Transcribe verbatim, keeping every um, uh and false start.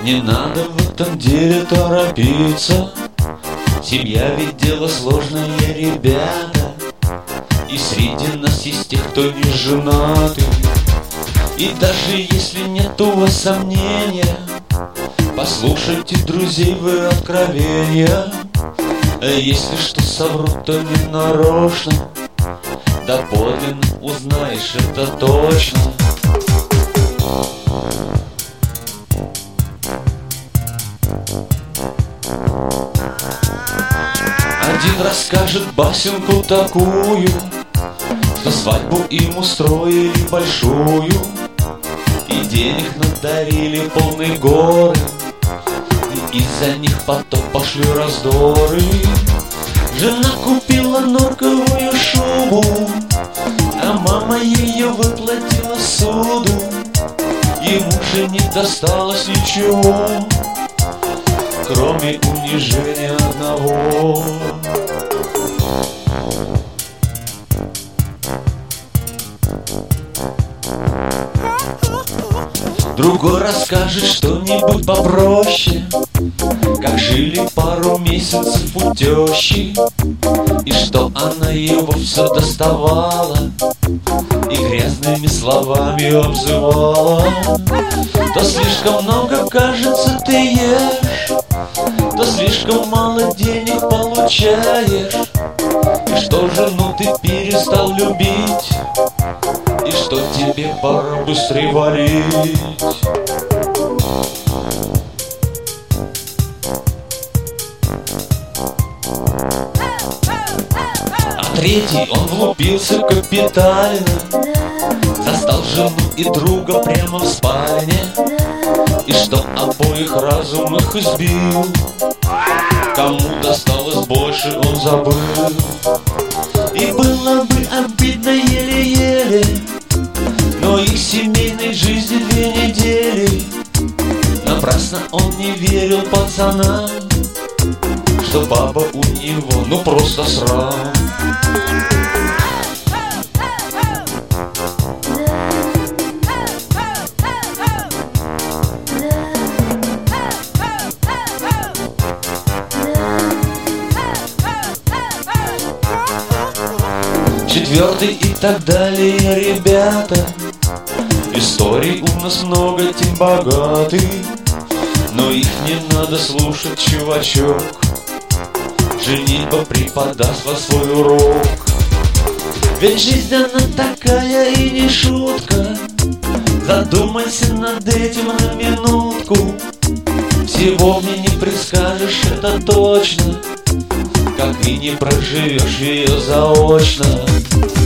Не надо в этом деле торопиться. Семья ведь дело сложное, ребята. И среди нас есть те, кто не женаты. И даже если нет у вас сомнения, послушайте друзей вы откровения. А если что соврут, то не нарочно, доподлинно узнаешь это точно. Один расскажет басенку такую, что свадьбу им устроили большую, и денег надарили полные горы, и из-за них потом пошли раздоры. Жена купила норковую шубу, а мама ее выплатила суду. Ему же не досталось ничего, кроме унижения одного. Другой расскажет что-нибудь попроще, как жили пару месяцев у тещи, и что она его все доставала и грязными словами обзывала. То слишком много, кажется, ты ешь, то слишком мало денег получаешь, и что жену ты перестал любить, и что тебе пора быстрее валить. А третий, он влюбился капитально, застал жену и друга прямо в спальне, и что обоих разум их избил. Кому досталось больше, он забыл. И было бы обидно еле-еле, но их семейной жизни две недели. Напрасно он не верил пацанам, что баба у него ну просто срам. Четвертый и так далее, ребята. Историй у нас много, тем богаты, но их не надо слушать, чувачок. Женитьба преподаст во свой урок. Ведь жизнь она такая и не шутка. Задумайся над этим на минутку. Всего мне не предскажешь, это точно, как и не проживешь ее заочно.